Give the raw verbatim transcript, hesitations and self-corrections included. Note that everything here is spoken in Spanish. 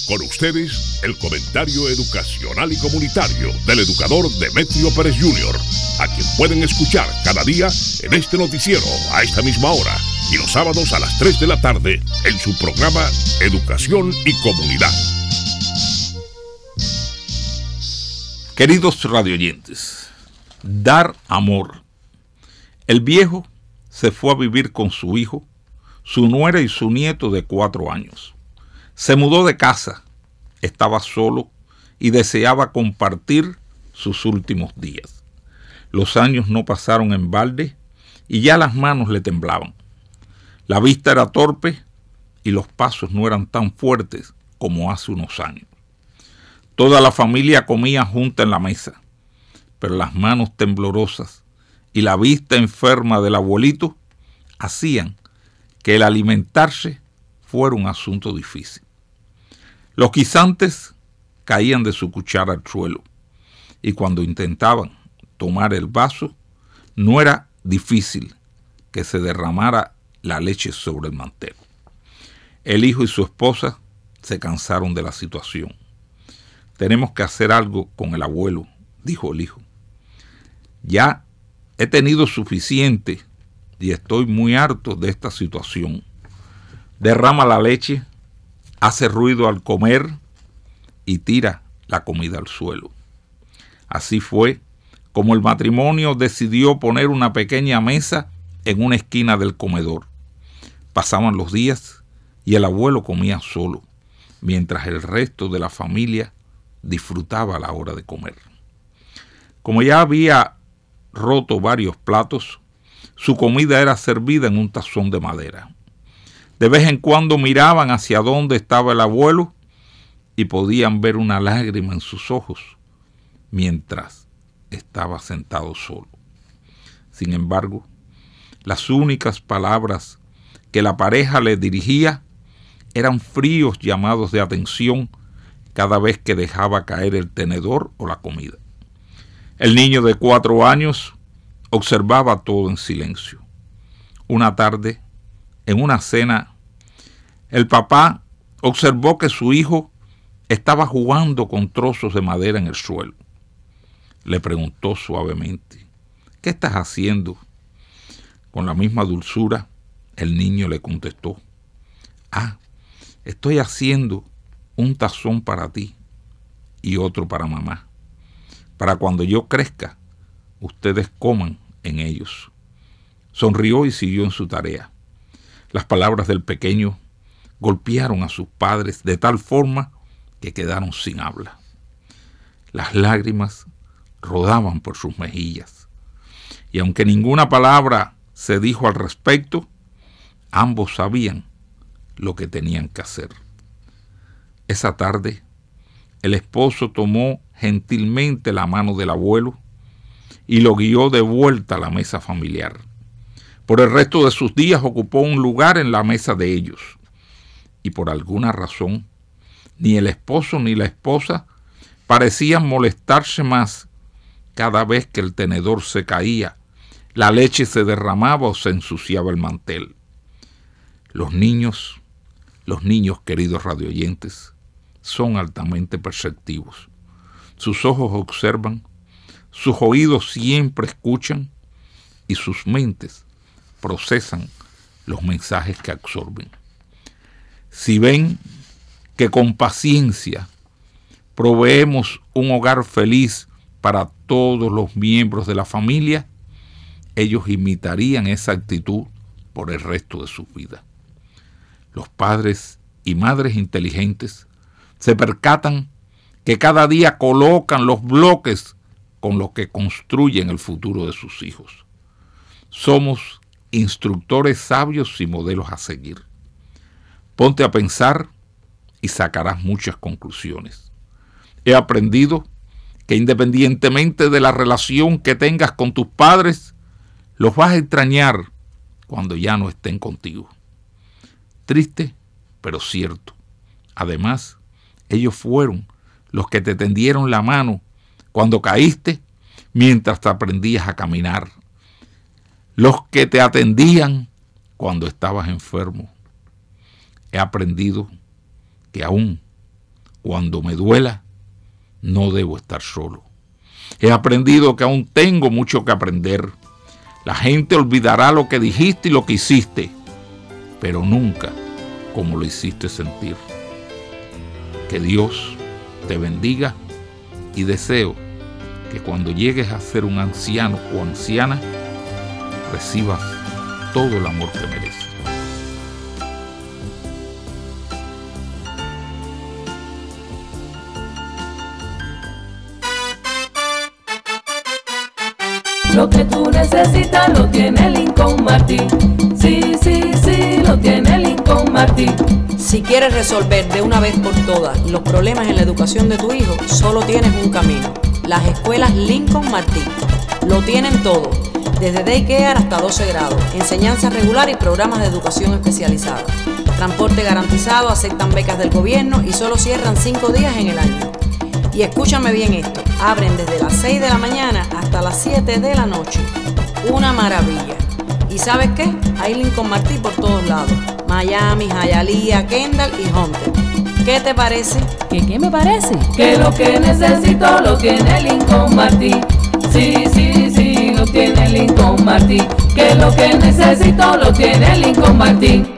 Con ustedes, el comentario educacional y comunitario del educador Demetrio Pérez junior, a quien pueden escuchar cada día en este noticiero a esta misma hora y los sábados a las tres de la tarde en su programa Educación y Comunidad. Queridos radioyentes, dar amor. El viejo se fue a vivir con su hijo, su nuera y su nieto de cuatro años. Se mudó de casa, estaba solo y deseaba compartir sus últimos días. Los años no pasaron en balde y ya las manos le temblaban. La vista era torpe y los pasos no eran tan fuertes como hace unos años. Toda la familia comía junta en la mesa, pero las manos temblorosas y la vista enferma del abuelito hacían que el alimentarse fuera un asunto difícil. Los guisantes caían de su cuchara al suelo y cuando intentaban tomar el vaso, no era difícil que se derramara la leche sobre el mantel. El hijo y su esposa se cansaron de la situación. Tenemos que hacer algo con el abuelo, dijo el hijo. Ya he tenido suficiente y estoy muy harto de esta situación. Derrama la leche, hace ruido al comer y tira la comida al suelo. Así fue como el matrimonio decidió poner una pequeña mesa en una esquina del comedor. Pasaban los días y el abuelo comía solo, mientras el resto de la familia disfrutaba la hora de comer. Como ya había roto varios platos, su comida era servida en un tazón de madera. De vez en cuando miraban hacia dónde estaba el abuelo y podían ver una lágrima en sus ojos mientras estaba sentado solo. Sin embargo, las únicas palabras que la pareja le dirigía eran fríos llamados de atención cada vez que dejaba caer el tenedor o la comida. El niño de cuatro años observaba todo en silencio. Una tarde, en una cena, el papá observó que su hijo estaba jugando con trozos de madera en el suelo. Le preguntó suavemente, ¿qué estás haciendo? Con la misma dulzura, el niño le contestó, ah, estoy haciendo un tazón para ti y otro para mamá, para cuando yo crezca, ustedes coman en ellos. Sonrió y siguió en su tarea. Las palabras del pequeño golpearon a sus padres de tal forma que quedaron sin habla. Las lágrimas rodaban por sus mejillas, y aunque ninguna palabra se dijo al respecto, ambos sabían lo que tenían que hacer. Esa tarde, el esposo tomó gentilmente la mano del abuelo y lo guió de vuelta a la mesa familiar. Por el resto de sus días ocupó un lugar en la mesa de ellos. Y por alguna razón, ni el esposo ni la esposa parecían molestarse más cada vez que el tenedor se caía, la leche se derramaba o se ensuciaba el mantel. Los niños, los niños queridos radioyentes, son altamente perceptivos. Sus ojos observan, sus oídos siempre escuchan y sus mentes procesan los mensajes que absorben. Si ven que con paciencia proveemos un hogar feliz para todos los miembros de la familia, ellos imitarían esa actitud por el resto de su vida. Los padres y madres inteligentes se percatan que cada día colocan los bloques con los que construyen el futuro de sus hijos. Somos instructores sabios y modelos a seguir. Ponte a pensar y sacarás muchas conclusiones. He aprendido que independientemente de la relación que tengas con tus padres, los vas a extrañar cuando ya no estén contigo. Triste, pero cierto. Además, ellos fueron los que te tendieron la mano cuando caíste mientras te aprendías a caminar. Los que te atendían cuando estabas enfermo. He aprendido que aún cuando me duela, no debo estar solo. He aprendido que aún tengo mucho que aprender. La gente olvidará lo que dijiste y lo que hiciste, pero nunca como lo hiciste sentir. Que Dios te bendiga y deseo que cuando llegues a ser un anciano o anciana, recibas todo el amor que mereces. Lo que tú necesitas lo tiene Lincoln Martin. Sí, sí, sí, lo tiene Lincoln Martin. Si quieres resolver de una vez por todas los problemas en la educación de tu hijo, solo tienes un camino: las escuelas Lincoln Martin. Lo tienen todo, desde daycare hasta doce grados, enseñanza regular y programas de educación especializada. Transporte garantizado, aceptan becas del gobierno y solo cierran cinco días en el año. Y escúchame bien esto, abren desde las seis de la mañana hasta las siete de la noche. Una maravilla. ¿Y sabes qué? Hay Lincoln Martin por todos lados: Miami, Hialeah, Kendall y Hunter. ¿Qué te parece? ¿Qué qué me parece? Que lo que necesito lo tiene Lincoln Martin. Sí, sí, sí, lo tiene Lincoln Martin. Que lo que necesito lo tiene Lincoln Martin.